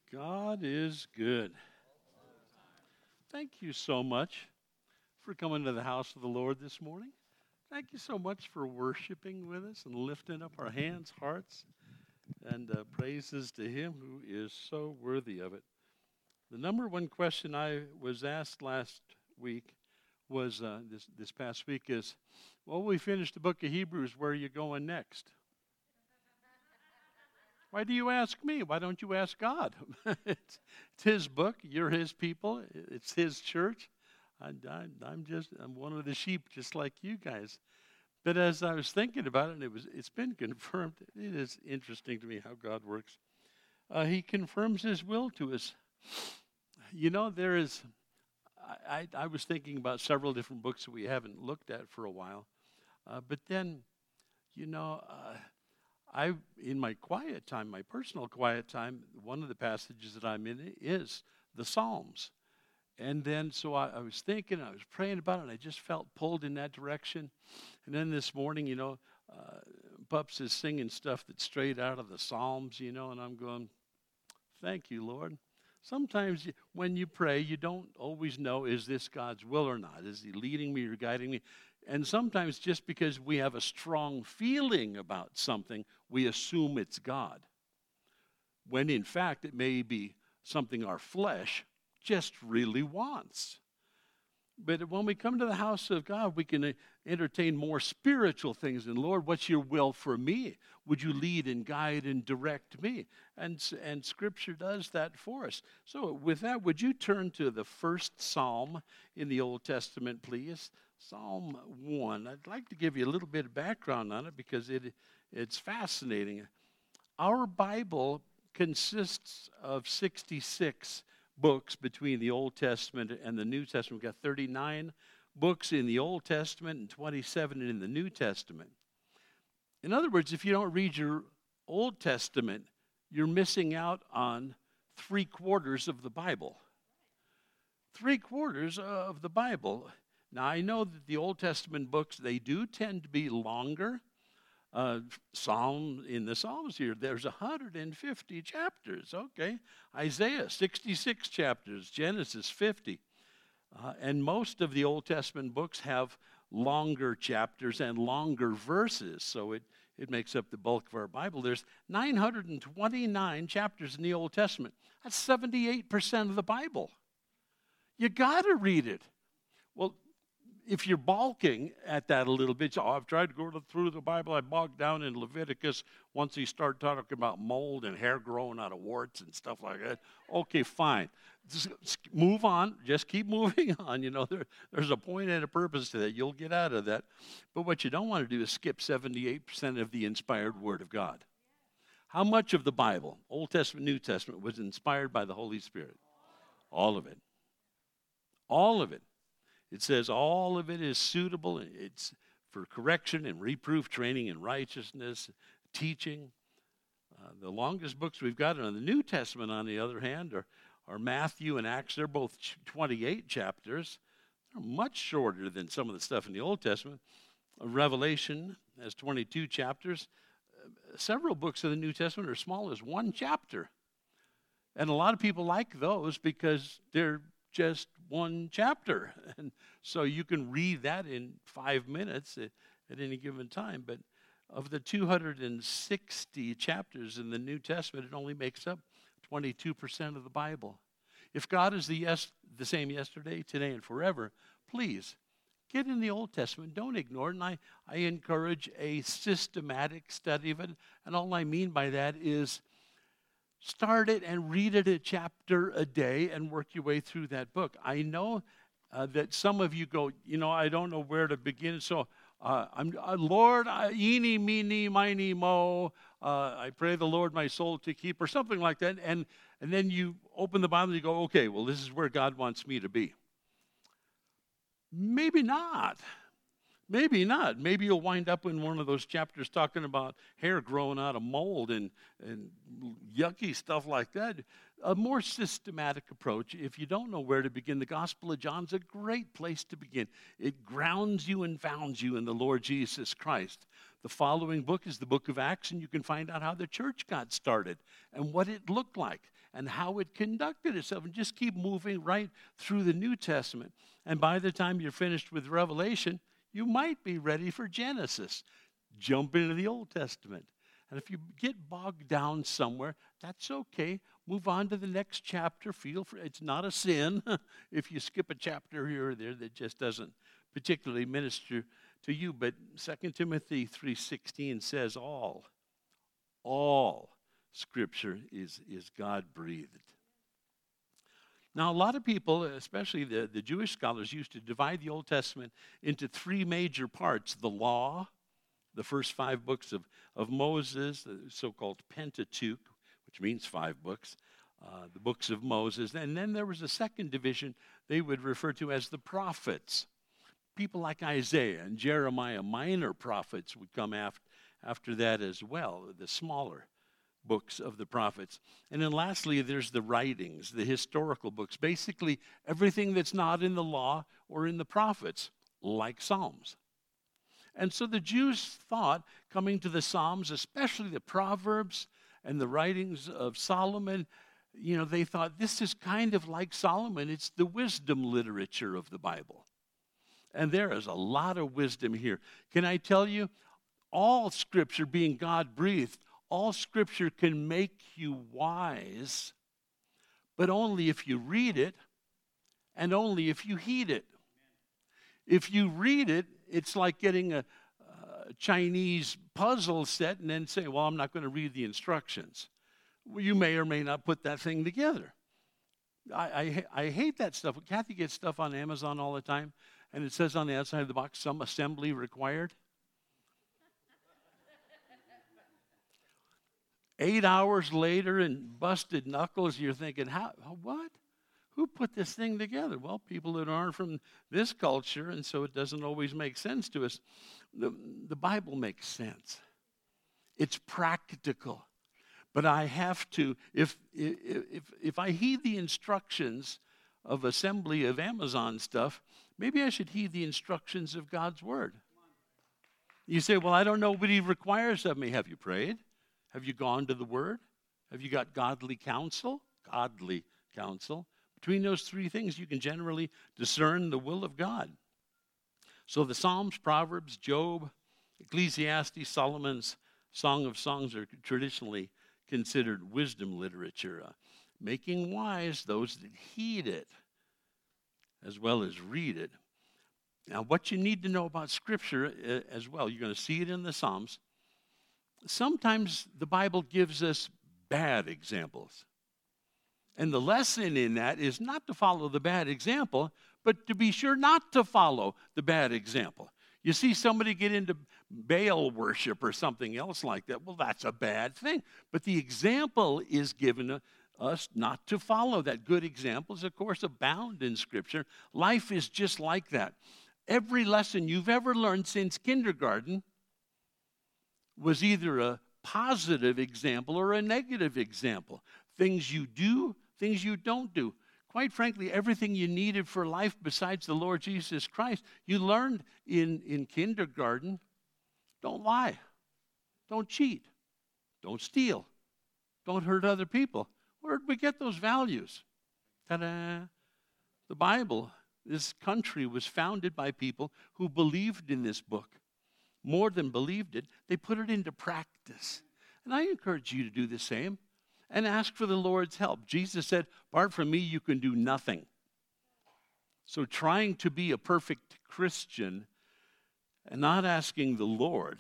God is good. Thank you so much for coming to the house of the Lord this morning. Thank you so much for worshiping with us and lifting up our hands, hearts, and praises to Him who is so worthy of it. The number one question I was asked last week was this past week is, well, we finished the book of Hebrews. Where are you going next? Why do you ask me? Why don't you ask God? It's His book. You're His people. It's His church. I'm one of the sheep, just like you guys. But as I was thinking about it, and it's been confirmed. It is interesting to me how God works. He confirms His will to us. You know, I was thinking about several different books that we haven't looked at for a while. But then, in my quiet time, my personal quiet time, one of the passages that I'm in is the Psalms. And then, so I was thinking, I was praying about it, and I just felt pulled in that direction. And then this morning, Pups is singing stuff that's straight out of the Psalms, and I'm going, thank you, Lord. Sometimes when you pray, you don't always know, is this God's will or not? Is He leading me or guiding me? And sometimes just because we have a strong feeling about something, we assume it's God. When in fact, it may be something our flesh just really wants. But when we come to the house of God, we can entertain more spiritual things. And Lord, what's your will for me? Would you lead and guide and direct me? And Scripture does that for us. So with that, would you turn to the first Psalm in the Old Testament, please? Psalm 1. I'd like to give you a little bit of background on it because it's fascinating. Our Bible consists of 66 books between the Old Testament and the New Testament. We've got 39 books in the Old Testament and 27 in the New Testament. In other words, if you don't read your Old Testament, you're missing out on 3/4 of the Bible. 3/4 of the Bible. Now, I know that the Old Testament books, they do tend to be longer. In the Psalms here, there's 150 chapters, okay. Isaiah, 66 chapters, Genesis, 50. And most of the Old Testament books have longer chapters and longer verses, so it makes up the bulk of our Bible. There's 929 chapters in the Old Testament. That's 78% of the Bible. You got to read it. Well, if you're balking at that a little bit, I've tried to go through the Bible. I bogged down in Leviticus once he started talking about mold and hair growing out of warts and stuff like that. Okay, fine. Just move on. Just keep moving on. There's a point and a purpose to that. You'll get out of that. But what you don't want to do is skip 78% of the inspired Word of God. How much of the Bible, Old Testament, New Testament, was inspired by the Holy Spirit? All of it. All of it. It says all of it is suitable. It's for correction and reproof, training in righteousness, teaching. The longest books we've got in the New Testament, on the other hand, are Matthew and Acts. They're both 28 chapters. They're much shorter than some of the stuff in the Old Testament. Revelation has 22 chapters. Several books of the New Testament are small as one chapter. And a lot of people like those because they're just one chapter. And so you can read that in 5 minutes at any given time. But of the 260 chapters in the New Testament, it only makes up 22% of the Bible. If God is the same yesterday, today, and forever, please get in the Old Testament. Don't ignore it. And I encourage a systematic study of it. And all I mean by that is start it and read it a chapter a day and work your way through that book. I know that some of you go, I don't know where to begin. So, Lord, eeny, meeny, miny, mo, I pray the Lord my soul to keep, or something like that. And then you open the Bible and you go, okay, well, this is where God wants me to be. Maybe not. Maybe not. Maybe you'll wind up in one of those chapters talking about hair growing out of mold and yucky stuff like that. A more systematic approach, if you don't know where to begin, the Gospel of John's a great place to begin. It grounds you and founds you in the Lord Jesus Christ. The following book is the book of Acts, and you can find out how the church got started and what it looked like. and how it conducted itself, and just keep moving right through the New Testament. And by the time you're finished with Revelation, you might be ready for Genesis. Jump into the Old Testament. And if you get bogged down somewhere, that's okay. Move on to the next chapter. Feel free. It's not a sin if you skip a chapter here or there that just doesn't particularly minister to you. But 2 Timothy 3:16 says all Scripture is God-breathed. Now, a lot of people, especially the Jewish scholars, used to divide the Old Testament into three major parts: the law, the first 5 books of Moses, the so-called Pentateuch, which means 5 books, the books of Moses. And then there was a second division they would refer to as the prophets. People like Isaiah and Jeremiah, minor prophets, would come after that as well, the smaller books of the prophets. And then lastly, there's the writings, the historical books, basically everything that's not in the law or in the prophets, like Psalms. And so the Jews thought, coming to the Psalms, especially the Proverbs and the writings of Solomon, they thought this is kind of like Solomon. It's the wisdom literature of the Bible. And there is a lot of wisdom here. Can I tell you, all Scripture being God-breathed, all Scripture can make you wise, but only if you read it and only if you heed it. If you read it, it's like getting a Chinese puzzle set and then say, well, I'm not going to read the instructions. Well, you may or may not put that thing together. I hate that stuff. Kathy gets stuff on Amazon all the time, and it says on the outside of the box, some assembly required. 8 hours later and busted knuckles, you're thinking, what? Who put this thing together? Well, people that aren't from this culture, and so it doesn't always make sense to us. The Bible makes sense. It's practical. But I have to, if I heed the instructions of assembly of Amazon stuff, maybe I should heed the instructions of God's Word. You say, well, I don't know what He requires of me. Have you prayed? Have you gone to the Word? Have you got godly counsel? Godly counsel. Between those 3 things, you can generally discern the will of God. So the Psalms, Proverbs, Job, Ecclesiastes, Solomon's Song of Songs are traditionally considered wisdom literature, making wise those that heed it as well as read it. Now, what you need to know about Scripture as well, you're going to see it in the Psalms. Sometimes the Bible gives us bad examples. And the lesson in that is not to follow the bad example, but to be sure not to follow the bad example. You see somebody get into Baal worship or something else like that, well, that's a bad thing. But the example is given us not to follow that. Good examples, of course, abound in Scripture. Life is just like that. Every lesson you've ever learned since kindergarten was either a positive example or a negative example. Things you do, things you don't do. Quite frankly, everything you needed for life besides the Lord Jesus Christ, you learned in kindergarten. Don't lie. Don't cheat. Don't steal. Don't hurt other people. Where did we get those values? Ta-da! The Bible, this country was founded by people who believed in this book. More than believed it, they put it into practice. And I encourage you to do the same and ask for the Lord's help. Jesus said, apart from me, you can do nothing. So trying to be a perfect Christian and not asking the Lord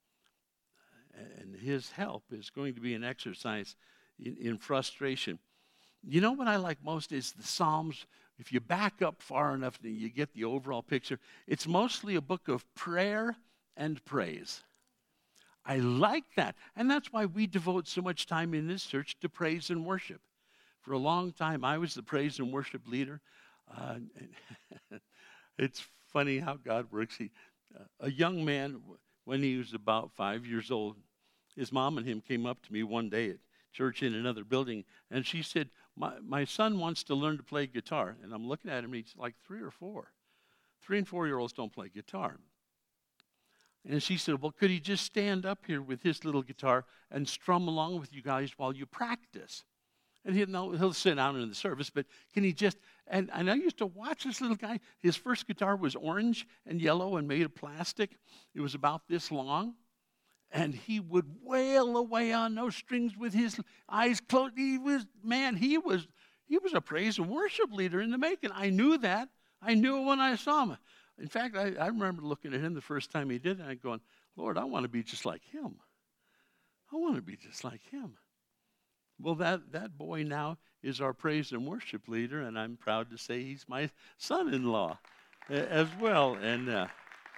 and His help is going to be an exercise in frustration. You know what I like most is the Psalms. If you back up far enough, you get the overall picture. It's mostly a book of prayer and praise. I like that. And that's why we devote so much time in this church to praise and worship. For a long time, I was the praise and worship leader. It's funny how God works. A young man, when he was about 5 years old, his mom and him came up to me one day at church in another building, and she said, my son wants to learn to play guitar. And I'm looking at him, and he's like 3 or 4. 3 and 4-year-olds don't play guitar. And she said, well, could he just stand up here with his little guitar and strum along with you guys while you practice? And he'll sit down in the service, but can he just, and I used to watch this little guy. His first guitar was orange and yellow and made of plastic. It was about this long. And he would wail away on those strings with his eyes closed. He was a praise and worship leader in the making. I knew that. I knew it when I saw him. In fact, I remember looking at him the first time he did it, and I'm going, Lord, I want to be just like him. I want to be just like him. Well, that boy now is our praise and worship leader, and I'm proud to say he's my son-in-law as well. And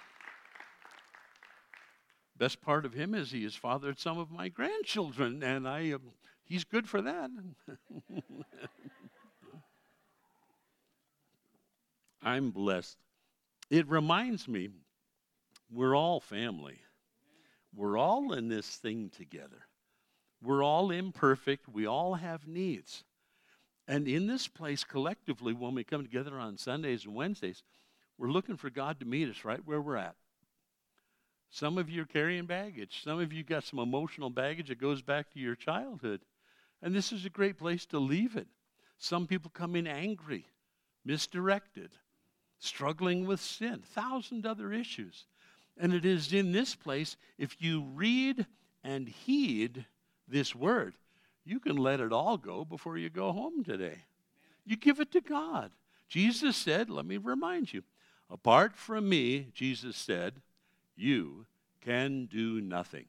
best part of him is he has fathered some of my grandchildren, and he's good for that. I'm blessed. It reminds me, we're all family. We're all in this thing together. We're all imperfect. We all have needs. And in this place, collectively, when we come together on Sundays and Wednesdays, we're looking for God to meet us right where we're at. Some of you are carrying baggage. Some of you got some emotional baggage that goes back to your childhood. And this is a great place to leave it. Some people come in angry, misdirected, struggling with sin, 1,000 other issues. And it is in this place, if you read and heed this word, you can let it all go before you go home today. You give it to God. Jesus said, let me remind you, apart from me, Jesus said, you can do nothing.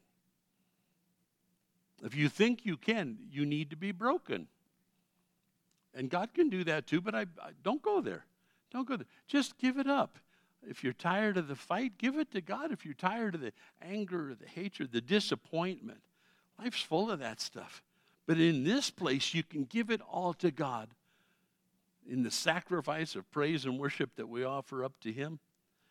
If you think you can, you need to be broken. And God can do that too, but I don't go there. Don't go there. Just give it up. If you're tired of the fight, give it to God. If you're tired of the anger, the hatred, the disappointment, life's full of that stuff. But in this place, you can give it all to God in the sacrifice of praise and worship that we offer up to Him,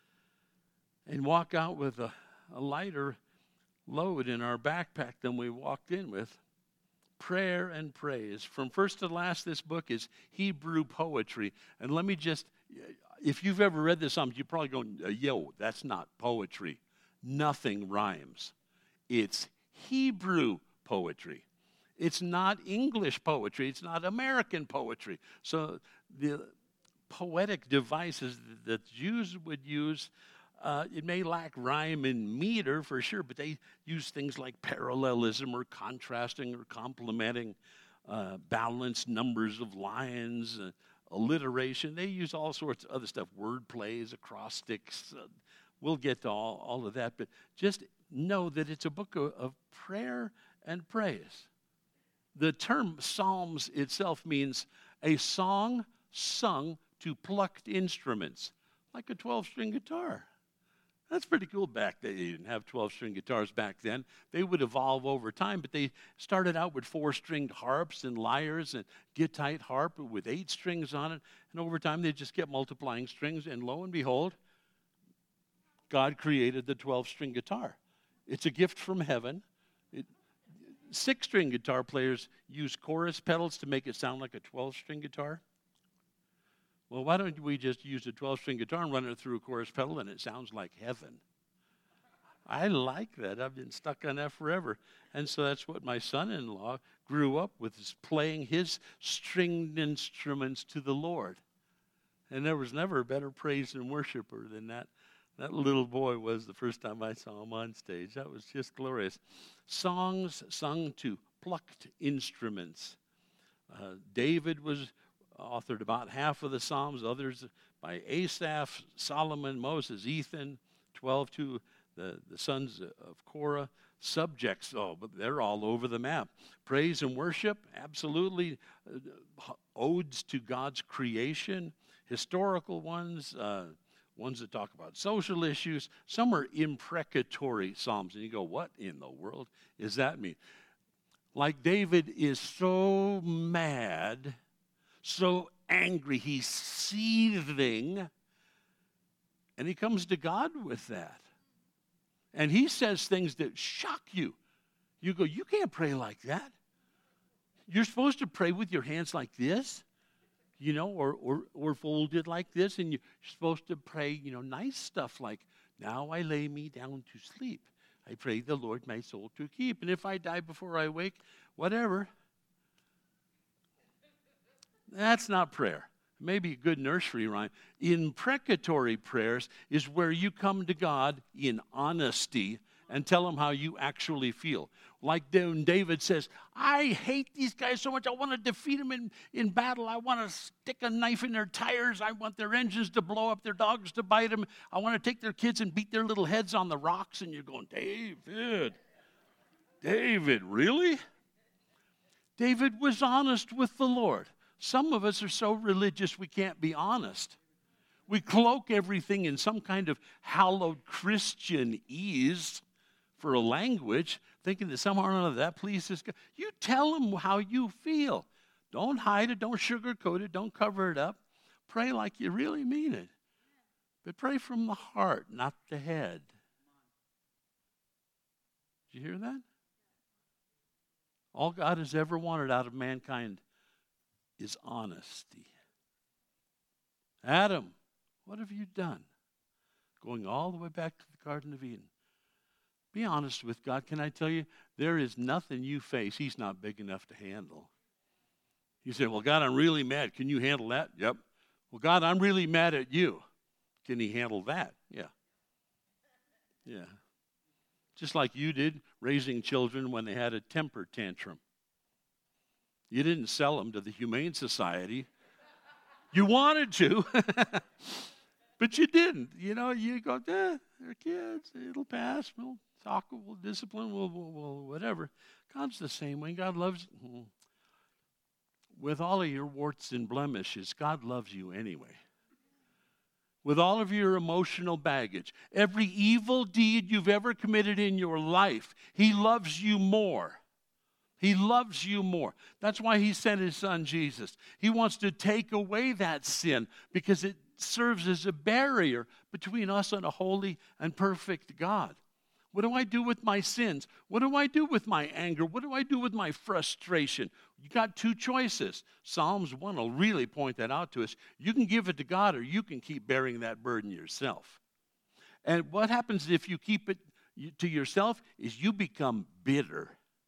and walk out with a lighter load in our backpack than we walked in with. Prayer and praise. From first to last, this book is Hebrew poetry. And let me just, if you've ever read the Psalms, you're probably going, yo, that's not poetry. Nothing rhymes. It's Hebrew poetry. It's not English poetry. It's not American poetry. So the poetic devices that Jews would use, it may lack rhyme and meter for sure, but they use things like parallelism or contrasting or complementing, balanced numbers of lines, alliteration. They use all sorts of other stuff, word plays, acrostics. We'll get to all of that, but just know that it's a book of prayer and praise. The term Psalms itself means a song sung to plucked instruments, like a 12-string guitar. That's pretty cool back then. They didn't have 12-string guitars back then. They would evolve over time, but they started out with 4-stringed harps and lyres and Gittite harp with 8 strings on it. And over time, they just kept multiplying strings, and lo and behold, God created the 12-string guitar. It's a gift from heaven. 6-string guitar players use chorus pedals to make it sound like a 12-string guitar. Well, why don't we just use a 12-string guitar and run it through a chorus pedal, and it sounds like heaven? I like that. I've been stuck on that forever. And so that's what my son-in-law grew up with, is playing his stringed instruments to the Lord. And there was never a better praise and worshiper than that little boy was the first time I saw him on stage. That was just glorious. Songs sung to plucked instruments. David was authored about half of the Psalms, others by Asaph, Solomon, Moses, Ethan, 12 to the sons of Korah. Subjects, but they're all over the map. Praise and worship, absolutely. Odes to God's creation, historical ones, ones that talk about social issues. Some are imprecatory psalms. And you go, what in the world does that mean? Like David is so mad, so angry, he's seething, and he comes to God with that. And he says things that shock you. You go, you can't pray like that. You're supposed to pray with your hands like this, or folded like this, and you're supposed to pray, nice stuff like, now I lay me down to sleep. I pray the Lord my soul to keep. And if I die before I wake, whatever. That's not prayer. Maybe a good nursery rhyme. Imprecatory prayers is where you come to God in honesty and tell him how you actually feel. Like when David says, I hate these guys so much, I want to defeat them in battle. I want to stick a knife in their tires. I want their engines to blow up, their dogs to bite them. I want to take their kids and beat their little heads on the rocks. And you're going, David, really? David was honest with the Lord. Some of us are so religious we can't be honest. We cloak everything in some kind of hallowed Christianese for a language, thinking that somehow or another that pleases God. You tell him how you feel. Don't hide it. Don't sugarcoat it. Don't cover it up. Pray like you really mean it. But pray from the heart, not the head. Did you hear that? All God has ever wanted out of mankind is honesty. Adam, what have you done? Going all the way back to the Garden of Eden. Be honest with God. Can I tell you, there is nothing you face he's not big enough to handle. You say, well, God, I'm really mad. Can you handle that? Yep. Well, God, I'm really mad at you. Can he handle that? Yeah. Yeah. Just like you did raising children when they had a temper tantrum. You didn't sell them to the Humane Society. You wanted to, but you didn't. You know, you go, they're kids. It'll pass. We'll talk. We'll discipline. We'll whatever. God's the same way. God loves you. With all of your warts and blemishes, God loves you anyway. With all of your emotional baggage, every evil deed you've ever committed in your life, he loves you more. He loves you more. That's why he sent his son Jesus. He wants to take away that sin because it serves as a barrier between us and a holy and perfect God. What do I do with my sins? What do I do with my anger? What do I do with my frustration? You got two choices. Psalms 1 will really point that out to us. You can give it to God or you can keep bearing that burden yourself. And what happens if you keep it to yourself is you become bitter.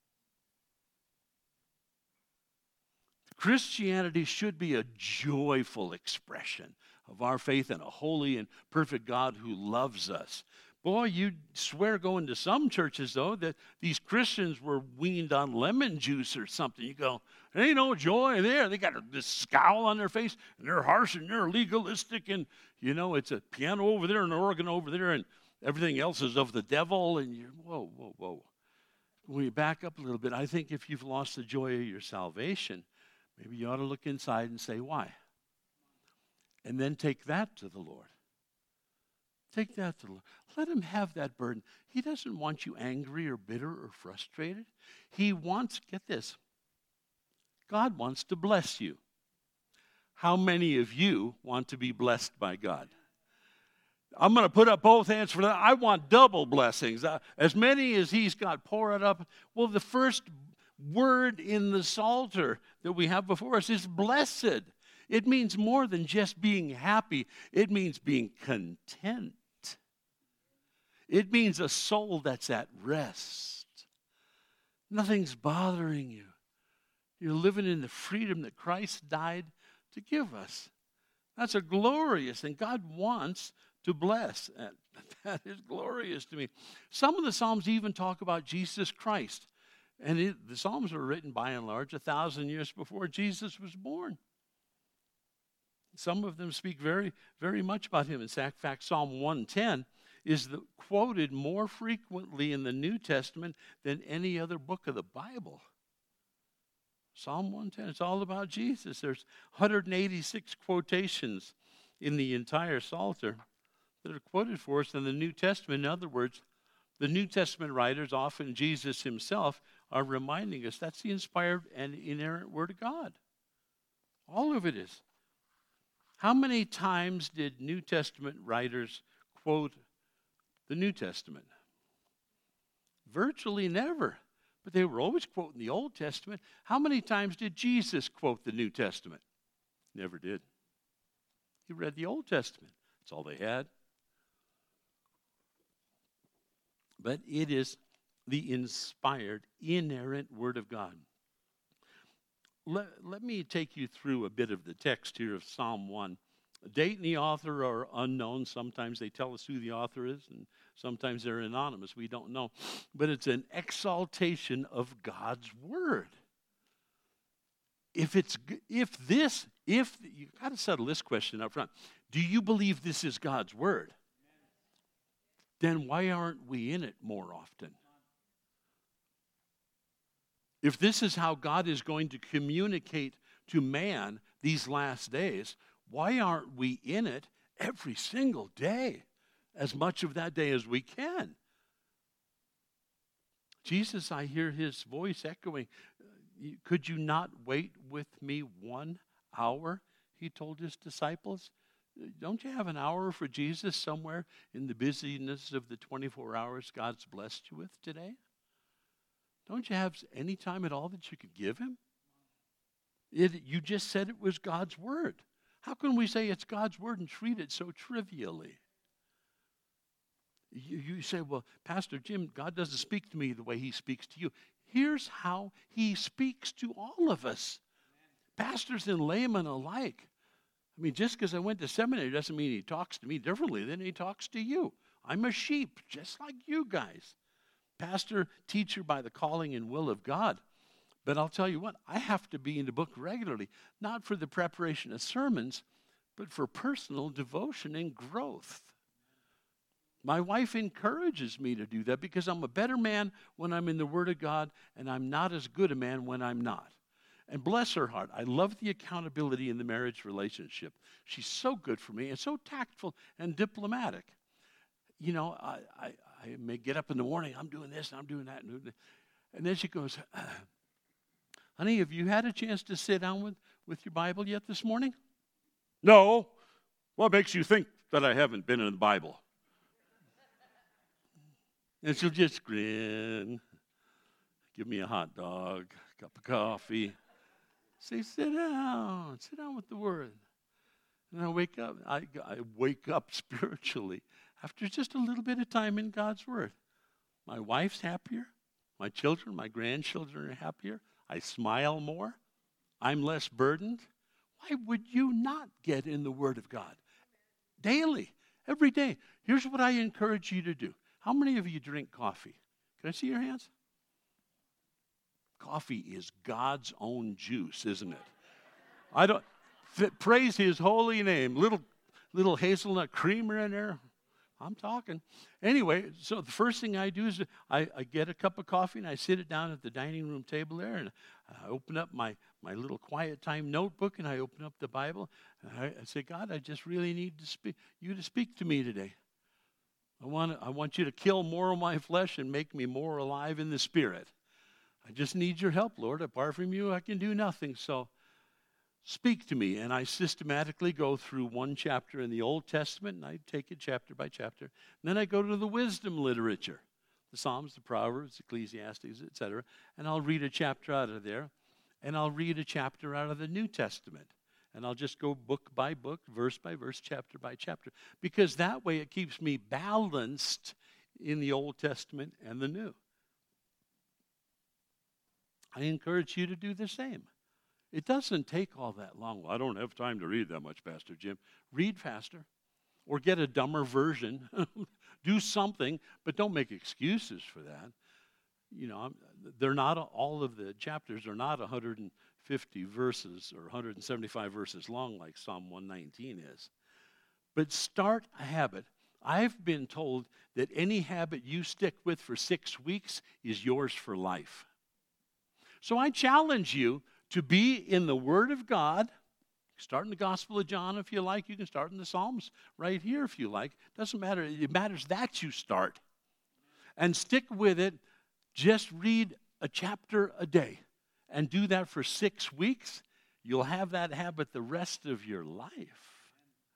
Christianity should be a joyful expression of our faith in a holy and perfect God who loves us. Boy, you'd swear going to some churches, though, that these Christians were weaned on lemon juice or something. You go, there ain't no joy there. They got this scowl on their face, and they're harsh, and they're legalistic, and, you know, it's a piano over there and an organ over there, and everything else is of the devil, and you're, whoa. When you back up a little bit, I think if you've lost the joy of your salvation, maybe you ought to look inside and say, why? And then take that to the Lord. Take that to the Lord. Let him have that burden. He doesn't want you angry or bitter or frustrated. He wants, get this, God wants to bless you. How many of you want to be blessed by God? I'm going to put up both hands for that. I want double blessings. As many as he's got, pour it up. Well, the first word in the Psalter that we have before us is blessed. It means more than just being happy. It means being content. It means a soul that's at rest. Nothing's bothering you. You're living in the freedom that Christ died to give us. That's a glorious thing. God wants to bless. That is glorious to me. Some of the Psalms even talk about Jesus Christ. And the Psalms were written by and large 1,000 years before Jesus was born. Some of them speak very, very much about him. In fact, Psalm 110 is quoted more frequently in the New Testament than any other book of the Bible. Psalm 110, it's all about Jesus. There's 186 quotations in the entire Psalter that are quoted for us in the New Testament. In other words, the New Testament writers, often Jesus himself, are reminding us that's the inspired and inerrant Word of God. All of it is. How many times did New Testament writers quote the New Testament? Virtually never. But they were always quoting the Old Testament. How many times did Jesus quote the New Testament? Never did. He read the Old Testament. That's all they had. But it is the inspired, inerrant Word of God. let me take you through a bit of the text here of Psalm 1. Date and the author are unknown. Sometimes they tell us who the author is, and sometimes they're anonymous. We don't know. But it's an exaltation of God's word. If you got to settle this question up front. Do you believe this is God's word? Then why aren't we in it more often? If this is how God is going to communicate to man these last days, why aren't we in it every single day, as much of that day as we can? Jesus, I hear his voice echoing, could you not wait with me 1 hour? He told his disciples. Don't you have an hour for Jesus somewhere in the busyness of the 24 hours God's blessed you with today? Don't you have any time at all that you could give him? You just said it was God's word. How can we say it's God's word and treat it so trivially? You say, well, Pastor Jim, God doesn't speak to me the way he speaks to you. Here's how he speaks to all of us, pastors and laymen alike. I mean, just because I went to seminary doesn't mean he talks to me differently than he talks to you. I'm a sheep, just like you guys. Pastor, teacher by the calling and will of God. But I'll tell you what, I have to be in the book regularly, not for the preparation of sermons, but for personal devotion and growth. My wife encourages me to do that because I'm a better man when I'm in the Word of God, and I'm not as good a man when I'm not. And bless her heart, I love the accountability in the marriage relationship. She's so good for me and so tactful and diplomatic. You know, I may get up in the morning, I'm doing this, and I'm doing that. And then she goes, honey, have you had a chance to sit down with your Bible yet this morning? No. What makes you think that I haven't been in the Bible? And she'll just grin, give me a hot dog, a cup of coffee. Say, sit down with the Word. And I wake up, I wake up spiritually after just a little bit of time in God's Word. My wife's happier. My children, my grandchildren are happier. I smile more. I'm less burdened. Why would you not get in the Word of God? Daily, every day. Here's what I encourage you to do. How many of you drink coffee? Can I see your hands? Coffee is God's own juice, isn't it? Praise his holy name. Little hazelnut creamer in there. I'm talking. Anyway, so the first thing I do is I get a cup of coffee and I sit it down at the dining room table there, and I open up my little quiet time notebook, and I open up the Bible, and I say, God, I just really need you to speak to me today. I want you to kill more of my flesh and make me more alive in the Spirit. I just need your help, Lord. Apart from you, I can do nothing. So speak to me. And I systematically go through one chapter in the Old Testament, and I take it chapter by chapter. And then I go to the wisdom literature, the Psalms, the Proverbs, Ecclesiastes, etc. And I'll read a chapter out of there, and I'll read a chapter out of the New Testament. And I'll just go book by book, verse by verse, chapter by chapter. Because that way it keeps me balanced in the Old Testament and the New. I encourage you to do the same. It doesn't take all that long. Well, I don't have time to read that much, Pastor Jim. Read faster or get a dumber version. Do something, but don't make excuses for that. You know, they're not, all of the chapters are not 150 verses or 175 verses long like Psalm 119 is. But start a habit. I've been told that any habit you stick with for 6 weeks is yours for life. So I challenge you to be in the Word of God. Start in the Gospel of John if you like. You can start in the Psalms right here if you like. Doesn't matter. It matters that you start. And stick with it. Just read a chapter a day. And do that for 6 weeks. You'll have that habit the rest of your life.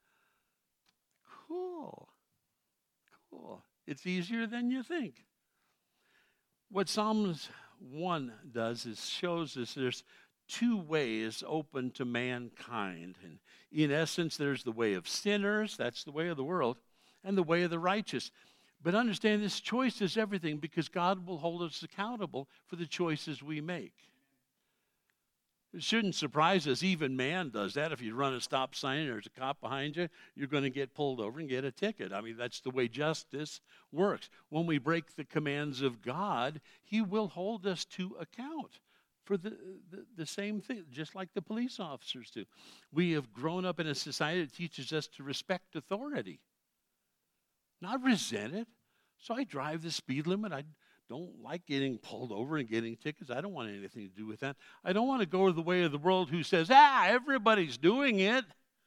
Cool. It's easier than you think. What Psalms 1 does is shows us there's 2 ways open to mankind. And in essence, there's the way of sinners, that's the way of the world, and the way of the righteous. But understand this, choice is everything because God will hold us accountable for the choices we make. It shouldn't surprise us. Even man does that. If you run a stop sign and there's a cop behind you, you're going to get pulled over and get a ticket. I mean, that's the way justice works. When we break the commands of God, he will hold us to account for the same thing, just like the police officers do. We have grown up in a society that teaches us to respect authority, not resent it. So I drive the speed limit. I don't like getting pulled over and getting tickets. I don't want anything to do with that. I don't want to go the way of the world who says, everybody's doing it.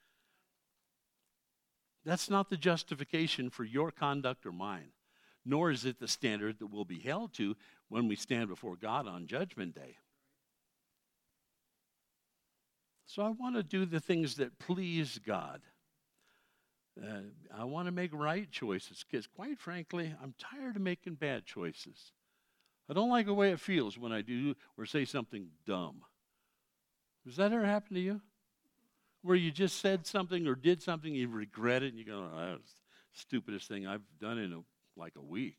That's not the justification for your conduct or mine, nor is it the standard that we'll be held to when we stand before God on Judgment Day. So I want to do the things that please God. I want to make right choices because, quite frankly, I'm tired of making bad choices. I don't like the way it feels when I do or say something dumb. Does that ever happen to you? Where you just said something or did something, you regret it, and you go, that was the stupidest thing I've done in a week.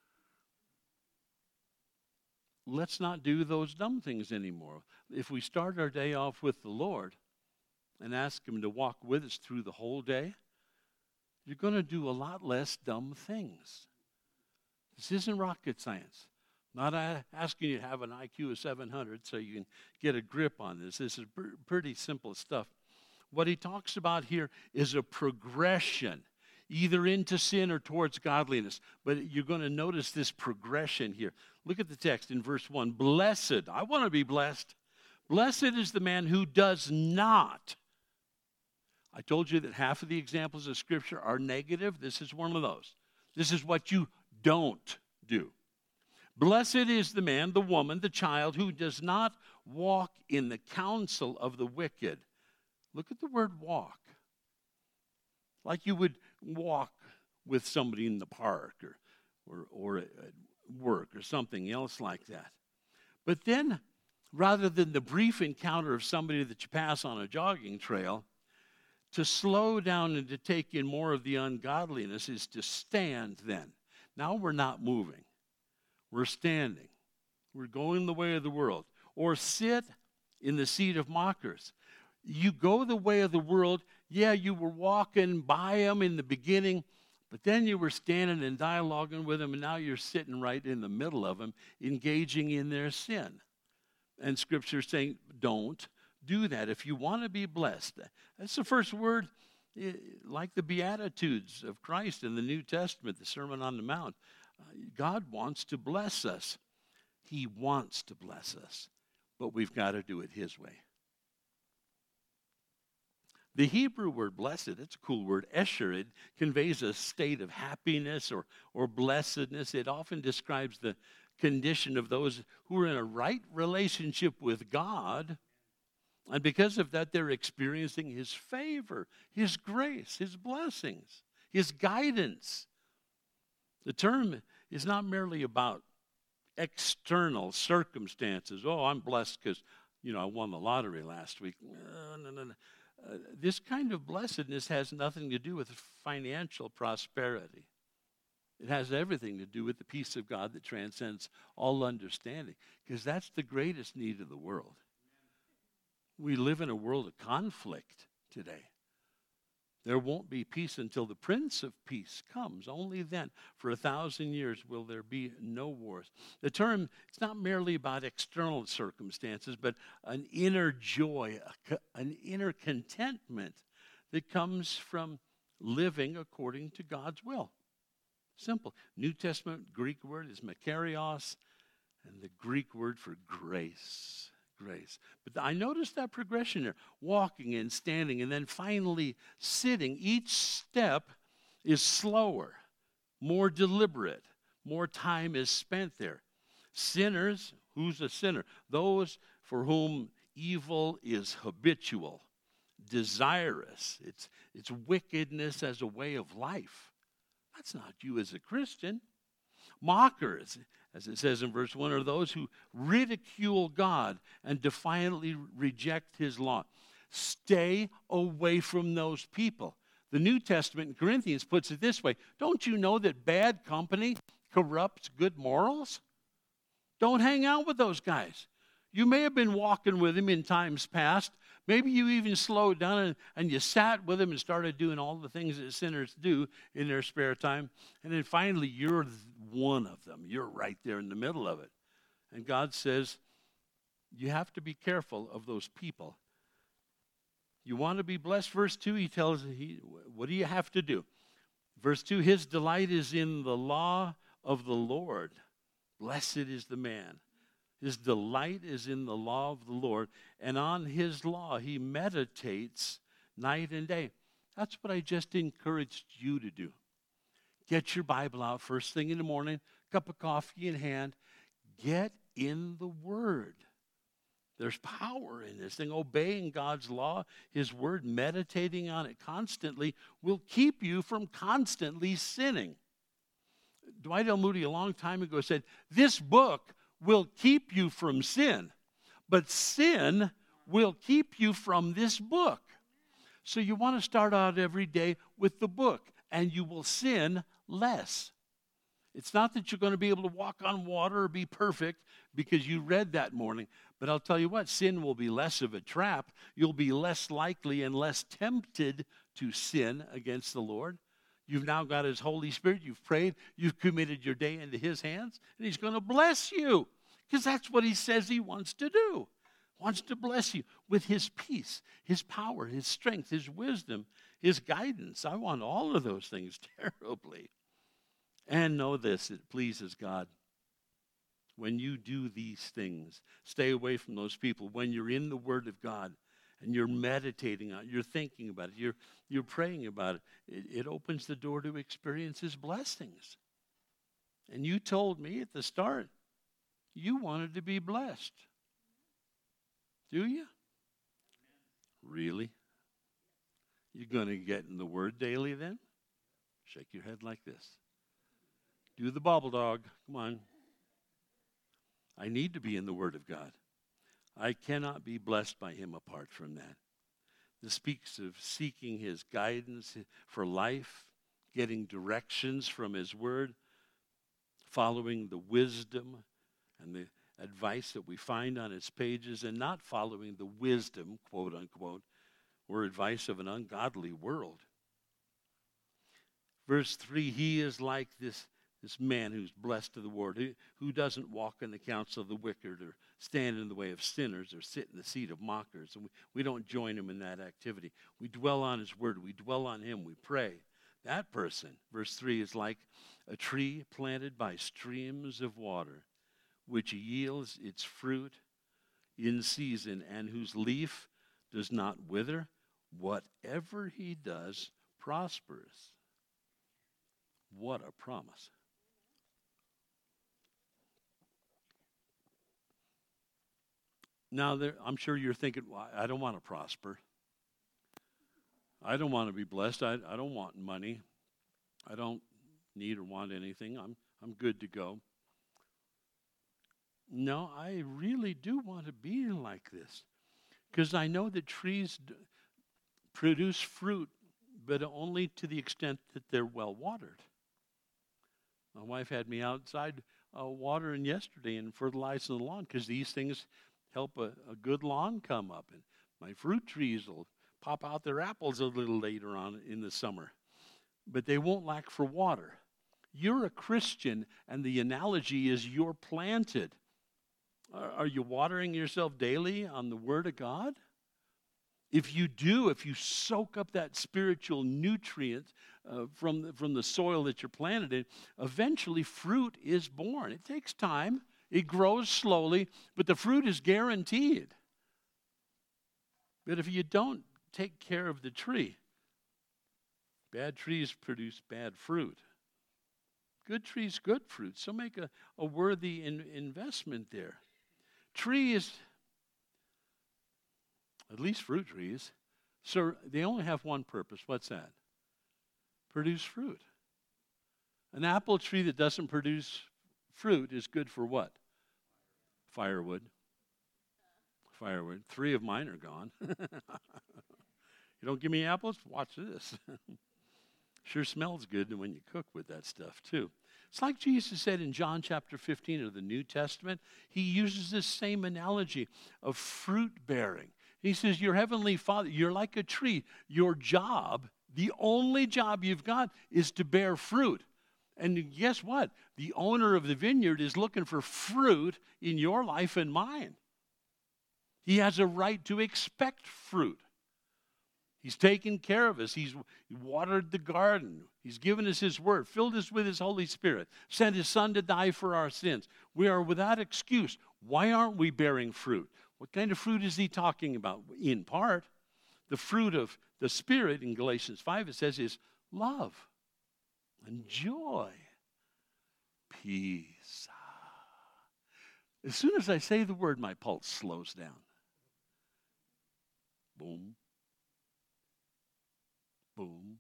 Let's not do those dumb things anymore. If we start our day off with the Lord and ask him to walk with us through the whole day, you're going to do a lot less dumb things. This isn't rocket science. Not asking you to have an IQ of 700 so you can get a grip on this. This is pretty simple stuff. What he talks about here is a progression, either into sin or towards godliness. But you're going to notice this progression here. Look at the text in verse 1. Blessed, I want to be blessed. Blessed is the man who does not. I told you that half of the examples of Scripture are negative. This is one of those. This is what you don't do. Blessed is the man, the woman, the child who does not walk in the counsel of the wicked. Look at the word walk. Like you would walk with somebody in the park or at work or something else like that. But then, rather than the brief encounter of somebody that you pass on a jogging trail, to slow down and to take in more of the ungodliness is to stand then. Now we're not moving. We're standing. We're going the way of the world. Or sit in the seat of mockers. You go the way of the world. Yeah, you were walking by them in the beginning, but then you were standing and dialoguing with them, and now you're sitting right in the middle of them, engaging in their sin. And Scripture is saying, don't do that. If you want to be blessed, that's the first word, like the Beatitudes of Christ in the New Testament, the Sermon on the Mount. God wants to bless us. He wants to bless us, but we've got to do it his way. The Hebrew word blessed, it's a cool word, esher. It conveys a state of happiness or blessedness. It often describes the condition of those who are in a right relationship with God. And because of that, they're experiencing his favor, his grace, his blessings, his guidance. The term is not merely about external circumstances. Oh, I'm blessed because, I won the lottery last week. No. This kind of blessedness has nothing to do with financial prosperity. It has everything to do with the peace of God that transcends all understanding, because that's the greatest need of the world. We live in a world of conflict today. There won't be peace until the Prince of Peace comes. Only then, for 1,000 years, will there be no wars. The term, it's not merely about external circumstances, but an inner joy, an inner contentment that comes from living according to God's will. Simple. New Testament Greek word is makarios, and the Greek word for grace. Grace. But I noticed that progression there, walking and standing and then finally sitting. Each step is slower, more deliberate, more time is spent there. Sinners, who's a sinner? Those for whom evil is habitual, desirous. It's wickedness as a way of life. That's not you as a Christian. Mockers, as it says in verse 1, are those who ridicule God and defiantly reject his law. Stay away from those people. The New Testament in Corinthians puts it this way. Don't you know that bad company corrupts good morals? Don't hang out with those guys. You may have been walking with him in times past. Maybe you even slowed down and you sat with him and started doing all the things that sinners do in their spare time. And then finally, you're one of them. You're right there in the middle of it. And God says, you have to be careful of those people. You want to be blessed? Verse 2, he tells, what do you have to do? Verse 2, his delight is in the law of the Lord. Blessed is the man. His delight is in the law of the Lord, and on his law he meditates night and day. That's what I just encouraged you to do. Get your Bible out first thing in the morning, cup of coffee in hand. Get in the Word. There's power in this thing. Obeying God's law, his Word, meditating on it constantly will keep you from constantly sinning. Dwight L. Moody a long time ago said, this book will keep you from sin, but sin will keep you from this book. So you want to start out every day with the book, and you will sin less. It's not that you're going to be able to walk on water or be perfect because you read that morning, but I'll tell you what, sin will be less of a trap. You'll be less likely and less tempted to sin against the Lord. You've now got his Holy Spirit. You've prayed. You've committed your day into his hands. And he's going to bless you because that's what he says he wants to do. He wants to bless you with his peace, his power, his strength, his wisdom, his guidance. I want all of those things terribly. And know this, it pleases God. When you do these things, stay away from those people. When you're in the Word of God, and you're meditating on it, you're thinking about it, you're praying about it, it opens the door to experience his blessings. And you told me at the start, you wanted to be blessed. Do you? Really? You're going to get in the Word daily then? Shake your head like this. Do the bobble dog. Come on. I need to be in the Word of God. I cannot be blessed by him apart from that. This speaks of seeking his guidance for life, getting directions from his Word, following the wisdom and the advice that we find on its pages, and not following the wisdom, quote unquote, or advice of an ungodly world. Verse 3, he is like this man who's blessed of the Lord, who doesn't walk in the counsel of the wicked or stand in the way of sinners or sit in the seat of mockers. And we don't join him in that activity. We dwell on his word. We dwell on him. We pray. That person, verse 3, is like a tree planted by streams of water, which yields its fruit in season and whose leaf does not wither. Whatever he does prospers. What a promise. Now, I'm sure you're thinking, well, I don't want to prosper. I don't want to be blessed. I don't want money. I don't need or want anything. I'm good to go. No, I really do want to be like this because I know that trees produce fruit, but only to the extent that they're well watered. My wife had me outside watering yesterday and fertilizing the lawn because these things help a good lawn come up. And my fruit trees will pop out their apples a little later on in the summer. But they won't lack for water. You're a Christian, and the analogy is you're planted. Are you watering yourself daily on the Word of God? If you do, if you soak up that spiritual nutrient from the soil that you're planted in, eventually fruit is born. It takes time. It grows slowly, but the fruit is guaranteed. But if you don't take care of the tree, bad trees produce bad fruit. Good trees, good fruit. So make a worthy investment there. Trees, at least fruit trees, so they only have one purpose. What's that? Produce fruit. An apple tree that doesn't produce fruit is good for what? Firewood. 3 of mine are gone. You don't give me apples? Watch this. Sure smells good when you cook with that stuff too. It's like Jesus said in John chapter 15 of the New Testament. He uses this same analogy of fruit bearing. He says, your heavenly Father, you're like a tree. Your job, the only job you've got, is to bear fruit. And guess what? The owner of the vineyard is looking for fruit in your life and mine. He has a right to expect fruit. He's taken care of us. He's watered the garden. He's given us his word, filled us with his Holy Spirit, sent his Son to die for our sins. We are without excuse. Why aren't we bearing fruit? What kind of fruit is he talking about? In part, the fruit of the Spirit in Galatians 5, it says, is love and joy, peace. As soon as I say the word, my pulse slows down. Boom. Boom.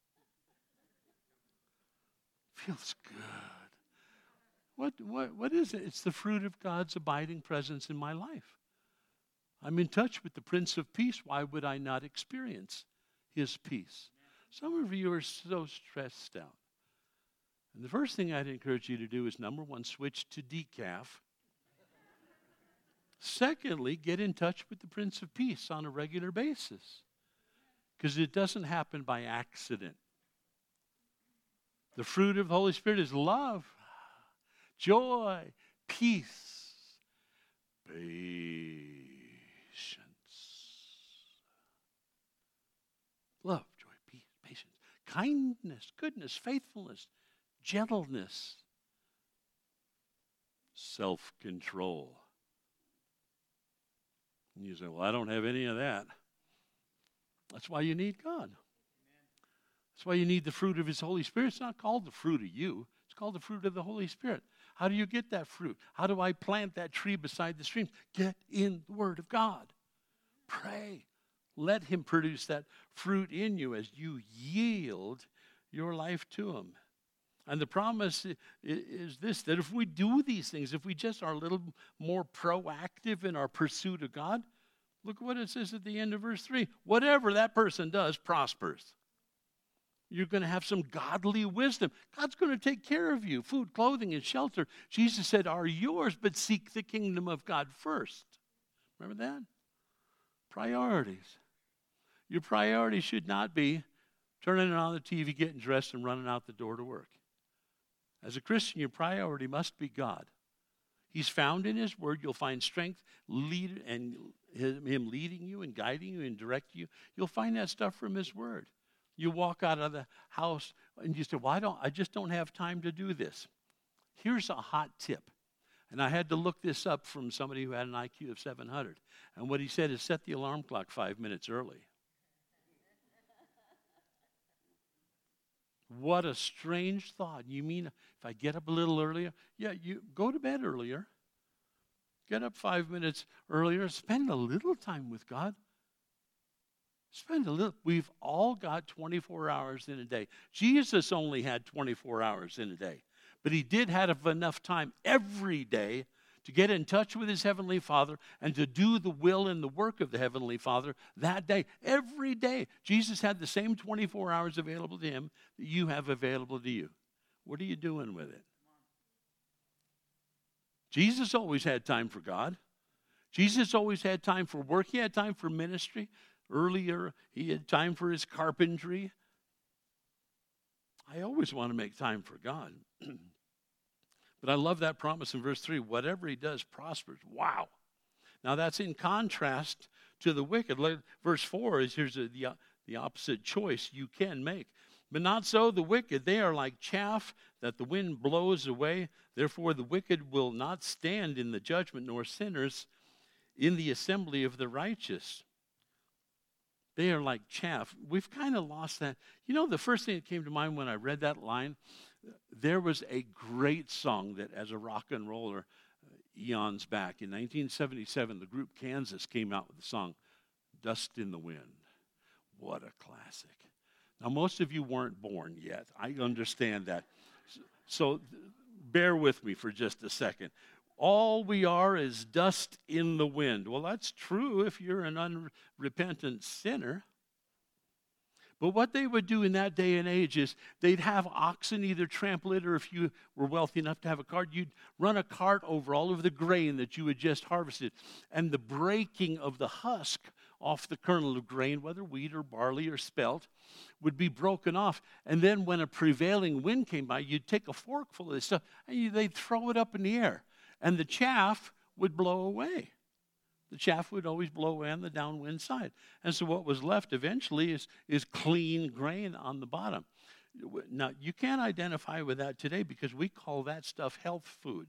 Feels good. What is it? It's the fruit of God's abiding presence in my life. I'm in touch with the Prince of Peace. Why would I not experience his peace? Some of you are so stressed out. And the first thing I'd encourage you to do is, number one, switch to decaf. Secondly, get in touch with the Prince of Peace on a regular basis. Because it doesn't happen by accident. The fruit of the Holy Spirit is love, joy, peace, patience. Love, joy, peace, patience, kindness, goodness, faithfulness, gentleness, self-control. And you say, well, I don't have any of that. That's why you need God. That's why you need the fruit of his Holy Spirit. It's not called the fruit of you. It's called the fruit of the Holy Spirit. How do you get that fruit? How do I plant that tree beside the stream? Get in the Word of God. Pray. Let him produce that fruit in you as you yield your life to him. And the promise is this, that if we do these things, if we just are a little more proactive in our pursuit of God, look what it says at the end of verse 3. Whatever that person does prospers. You're going to have some godly wisdom. God's going to take care of you. Food, clothing, and shelter, Jesus said, are yours, but seek the kingdom of God first. Remember that? Priorities. Your priority should not be turning on the TV, getting dressed, and running out the door to work. As a Christian, your priority must be God. He's found in his word. You'll find strength, and him leading you and guiding you and directing you. You'll find that stuff from his word. You walk out of the house and you say, well, I just don't have time to do this. Here's a hot tip. And I had to look this up from somebody who had an IQ of 700. And what he said is set the alarm clock 5 minutes early. What a strange thought. You mean if I get up a little earlier? Yeah, you go to bed earlier. Get up 5 minutes earlier. Spend a little time with God. Spend a little. We've all got 24 hours in a day. Jesus only had 24 hours in a day. But he did have enough time every day to get in touch with his heavenly Father and to do the will and the work of the heavenly Father that day. Every day. Jesus had the same 24 hours available to him that you have available to you. What are you doing with it? Jesus always had time for God. Jesus always had time for work. He had time for ministry. Earlier, he had time for his carpentry. I always want to make time for God. But I love that promise in verse 3. Whatever he does prospers. Wow. Now that's in contrast to the wicked. Verse 4 is here's the opposite choice you can make. But not so the wicked. They are like chaff that the wind blows away. Therefore the wicked will not stand in the judgment, nor sinners in the assembly of the righteous. They are like chaff. We've kind of lost that. You know, the first thing that came to mind when I read that line, there was a great song that as a rock and roller eons back. In 1977, the group Kansas came out with the song, Dust in the Wind. What a classic. Now, most of you weren't born yet. I understand that. So bear with me for just a second. All we are is dust in the wind. Well, that's true if you're an unrepentant sinner. But what they would do in that day and age is they'd have oxen either trample it, or if you were wealthy enough to have a cart, you'd run a cart over all of the grain that you had just harvested. And the breaking of the husk off the kernel of grain, whether wheat or barley or spelt, would be broken off. And then when a prevailing wind came by, you'd take a forkful of this stuff and they'd throw it up in the air. And the chaff would blow away. The chaff would always blow away on the downwind side. And so what was left eventually is clean grain on the bottom. Now, you can't identify with that today because we call that stuff health food.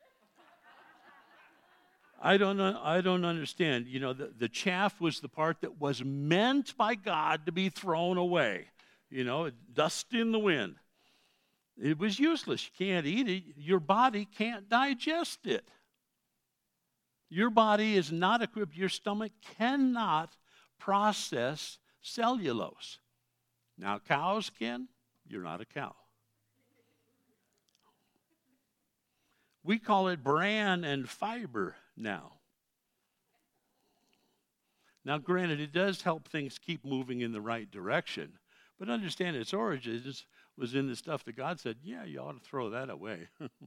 I don't understand. You know, the chaff was the part that was meant by God to be thrown away. You know, dust in the wind. It was useless. You can't eat it. Your body can't digest it. Your body is not equipped. Your stomach cannot process cellulose. Now, cows can. You're not a cow. We call it bran and fiber now. Now, granted, it does help things keep moving in the right direction. But understand its origins was in the stuff that God said, yeah, you ought to throw that away.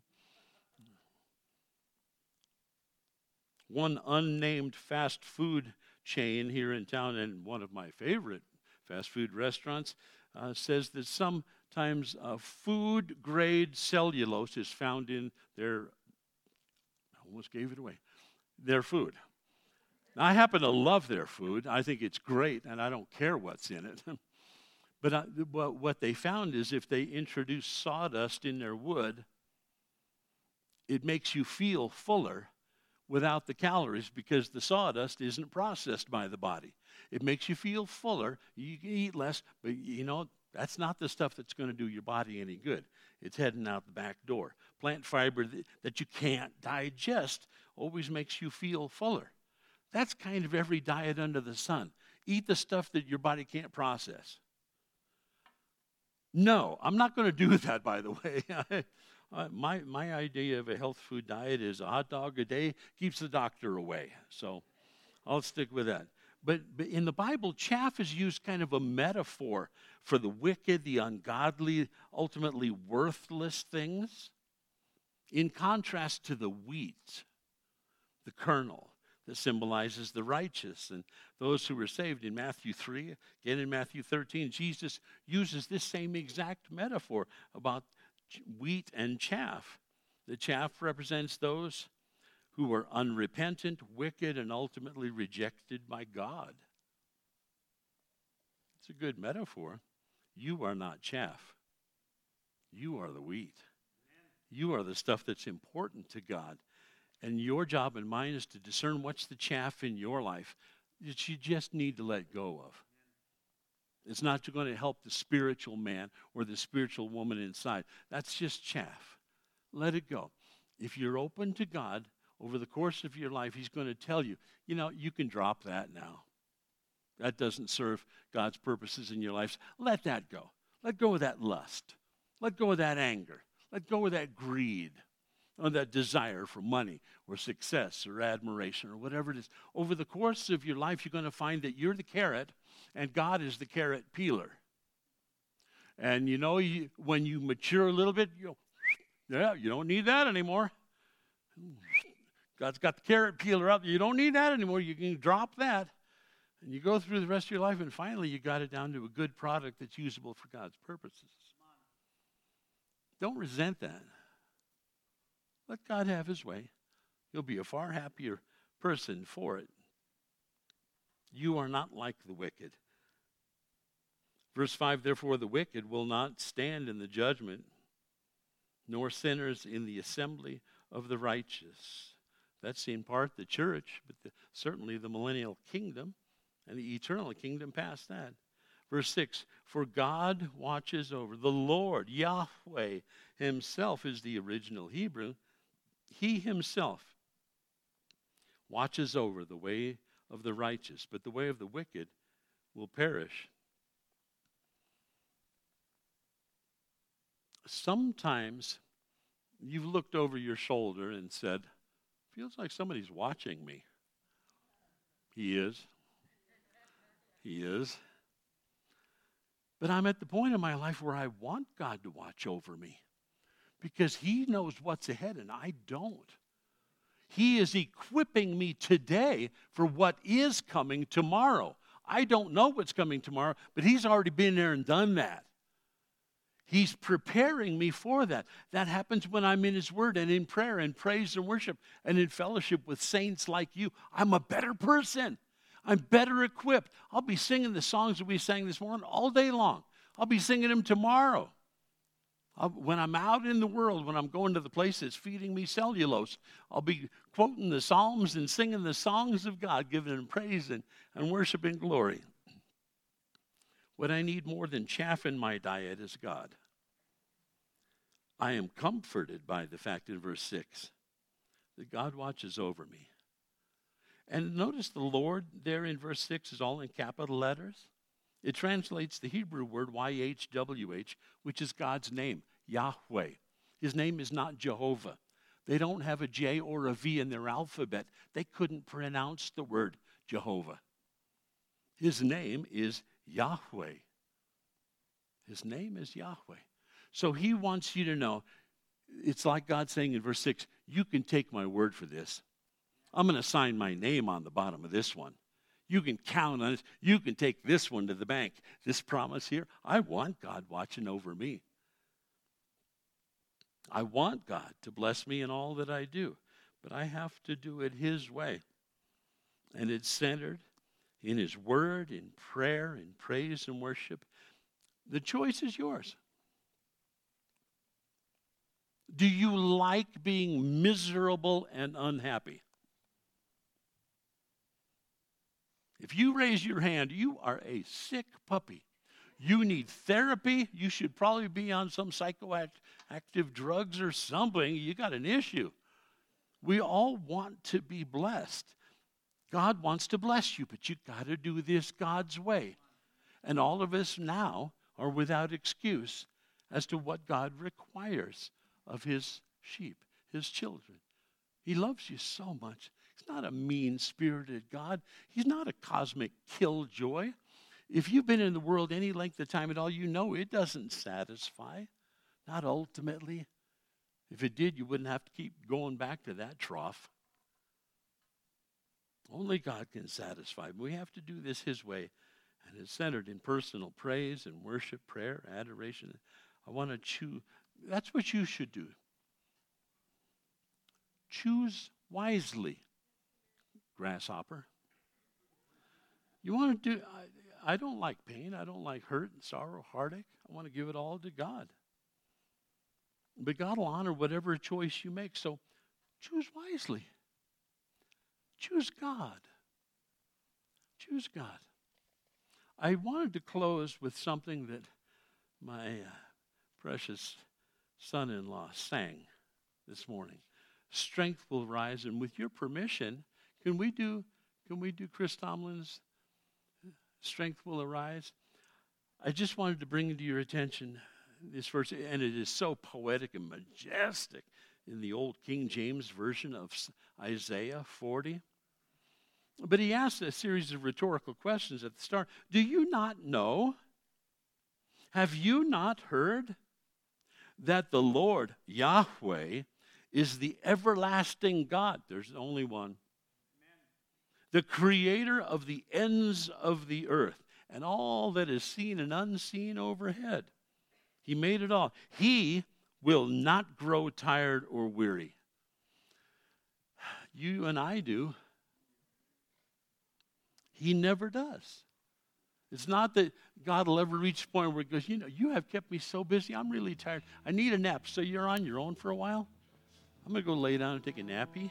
One unnamed fast food chain here in town, and one of my favorite fast food restaurants, says that sometimes food-grade cellulose is found in their, I almost gave it away, their food. Now, I happen to love their food. I think it's great, and I don't care what's in it. But what they found is if they introduce sawdust in their wood, it makes you feel fuller without the calories because the sawdust isn't processed by the body. It makes you feel fuller. You can eat less, but you know, that's not the stuff that's going to do your body any good. It's heading out the back door. Plant fiber that you can't digest always makes you feel fuller. That's kind of every diet under the sun. Eat the stuff that your body can't process. No, I'm not going to do that, by the way. My idea of a health food diet is a hot dog a day keeps the doctor away. So I'll stick with that. But in the Bible, chaff is used kind of a metaphor for the wicked, the ungodly, ultimately worthless things, in contrast to the wheat, the kernel that symbolizes the righteous and those who were saved. In Matthew 3, again in Matthew 13, Jesus uses this same exact metaphor about wheat and chaff. The chaff represents those who are unrepentant, wicked, and ultimately rejected by God. It's a good metaphor. You are not chaff. You are the wheat. You are the stuff that's important to God. And your job and mine is to discern what's the chaff in your life that you just need to let go of. It's not going to help the spiritual man or the spiritual woman inside. That's just chaff. Let it go. If you're open to God, over the course of your life, He's going to tell you, you know, you can drop that now. That doesn't serve God's purposes in your life. Let that go. Let go of that lust. Let go of that anger. Let go of that greed or that desire for money or success or admiration or whatever it is. Over the course of your life, you're going to find that you're the carrot and God is the carrot peeler. And you know, when you mature a little bit, you don't need that anymore. God's got the carrot peeler up. You don't need that anymore. You can drop that. And you go through the rest of your life, and finally you got it down to a good product that's usable for God's purposes. Don't resent that. Let God have His way. You'll be a far happier person for it. You are not like the wicked. Verse 5, therefore the wicked will not stand in the judgment, nor sinners in the assembly of the righteous. That's in part the church, but certainly the millennial kingdom and the eternal kingdom past that. Verse 6, for God watches over, the Lord, Yahweh Himself is the original Hebrew. He Himself watches over the way of the righteous, but the way of the wicked will perish. Sometimes you've looked over your shoulder and said, feels like somebody's watching me. He is. He is. But I'm at the point in my life where I want God to watch over me because he knows what's ahead and I don't. He is equipping me today for what is coming tomorrow. I don't know what's coming tomorrow, but he's already been there and done that. He's preparing me for that. That happens when I'm in his word and in prayer and praise and worship and in fellowship with saints like you. I'm a better person. I'm better equipped. I'll be singing the songs that we sang this morning all day long. I'll be singing them tomorrow. When I'm out in the world, when I'm going to the place that's feeding me cellulose, I'll be quoting the Psalms and singing the songs of God, giving him praise and worship and glory. What I need more than chaff in my diet is God. I am comforted by the fact in verse 6 that God watches over me. And notice the Lord there in verse 6 is all in capital letters. It translates the Hebrew word YHWH, which is God's name, Yahweh. His name is not Jehovah. They don't have a J or a V in their alphabet. They couldn't pronounce the word Jehovah. His name is Yahweh. His name is Yahweh. So he wants you to know, it's like God saying in verse 6, you can take my word for this. I'm going to sign my name on the bottom of this one. You can count on it. You can take this one to the bank. This promise here, I want God watching over me. I want God to bless me in all that I do, but I have to do it his way. And it's centered in his word, in prayer, in praise and worship. The choice is yours. Do you like being miserable and unhappy? If you raise your hand, you are a sick puppy. You need therapy. You should probably be on some psychoactive drugs or something. You got an issue. We all want to be blessed. God wants to bless you, but you got to do this God's way. And all of us now are without excuse as to what God requires of his sheep, his children. He loves you so much. He's not a mean-spirited God. He's not a cosmic killjoy. If you've been in the world any length of time at all, you know it doesn't satisfy. Not ultimately. If it did, you wouldn't have to keep going back to that trough. Only God can satisfy. We have to do this his way. And it's centered in personal praise and worship, prayer, adoration. I want to choose. That's what you should do. Choose wisely, grasshopper. You want to do, I don't like pain. I don't like hurt and sorrow, heartache. I want to give it all to God. But God will honor whatever choice you make. So choose wisely. Choose God. Choose God. I wanted to close with something that my precious son-in-law sang this morning. Strength will rise, and with your permission, can we do Chris Tomlin's Strength Will Arise? I just wanted to bring to your attention this verse, and it is so poetic and majestic in the old King James version of Isaiah 40. But he asked a series of rhetorical questions at the start. Do you not know? Have you not heard that the Lord, Yahweh, is the everlasting God? There's only one. Amen. The creator of the ends of the earth and all that is seen and unseen overhead. He made it all. He will not grow tired or weary. You and I do. He never does. It's not that God will ever reach a point where he goes, you have kept me so busy, I'm really tired. I need a nap. So you're on your own for a while? I'm going to go lay down and take a nappy.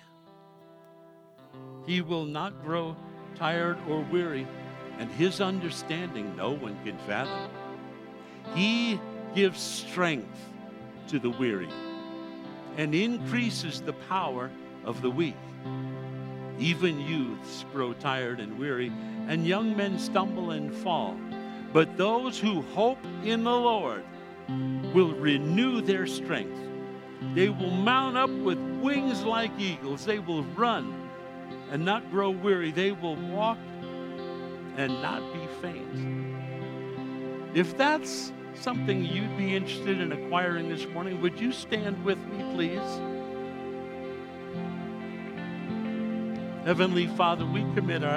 He will not grow tired or weary, and his understanding no one can fathom. He gives strength to the weary and increases the power of the weak. Even youths grow tired and weary, and young men stumble and fall. But those who hope in the Lord will renew their strength. They will mount up with wings like eagles. They will run and not grow weary. They will walk and not be faint. If that's something you'd be interested in acquiring this morning, would you stand with me, please? Heavenly Father, we commit our